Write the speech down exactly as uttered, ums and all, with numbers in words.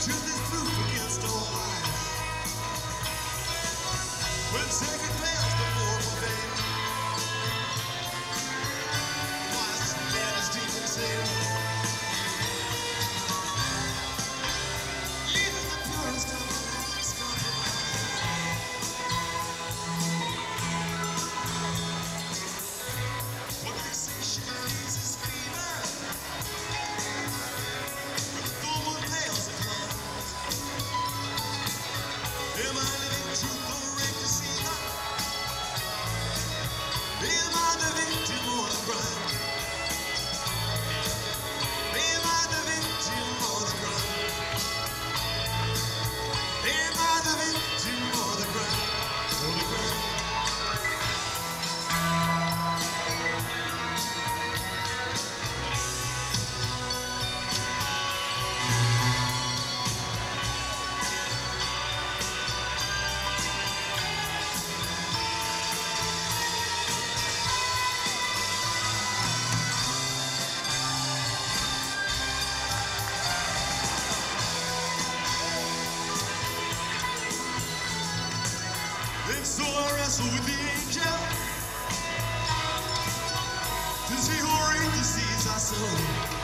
Truth is proof against all lies. When second fails before prevail, wisest man is deep in sin. Even the purest of the hearts compromise. What fixation is his fever, when the full moon pales and close. Am I living truth or rape deceiver? Am I the victim or the crime? Am I the victim or the crime? Am I the victim or the crime? Or the crime? And so I wrestle with the angel to see who read the seeds I sow.